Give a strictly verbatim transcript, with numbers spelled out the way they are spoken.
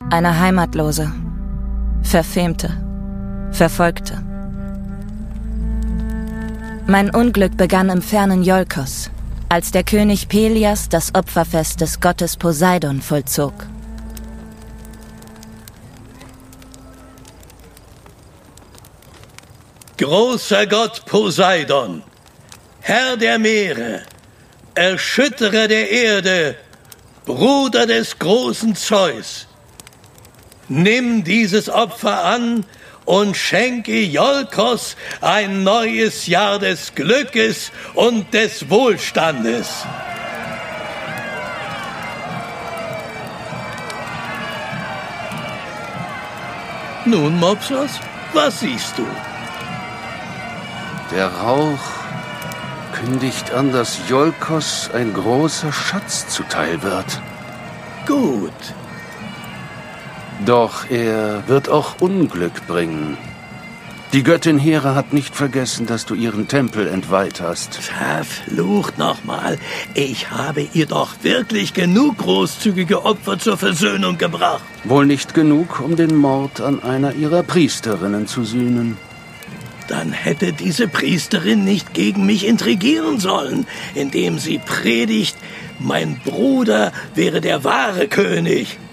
Eine Heimatlose, Verfemte, Verfolgte. Mein Unglück begann im fernen Iolkos, als der König Pelias das Opferfest des Gottes Poseidon vollzog. Großer Gott Poseidon, Herr der Meere, Erschütterer der Erde, Bruder des großen Zeus, nimm dieses Opfer an und schenke Iolkos ein neues Jahr des Glückes und des Wohlstandes. Nun, Mopsos, was siehst du? Der Rauch kündigt an, dass Iolkos ein großer Schatz zuteil wird. Gut. Doch er wird auch Unglück bringen. Die Göttin Hera hat nicht vergessen, dass du ihren Tempel entweiht hast. Verflucht nochmal. Ich habe ihr doch wirklich genug großzügige Opfer zur Versöhnung gebracht. Wohl nicht genug, um den Mord an einer ihrer Priesterinnen zu sühnen. Dann hätte diese Priesterin nicht gegen mich intrigieren sollen, indem sie predigt, mein Bruder wäre der wahre König.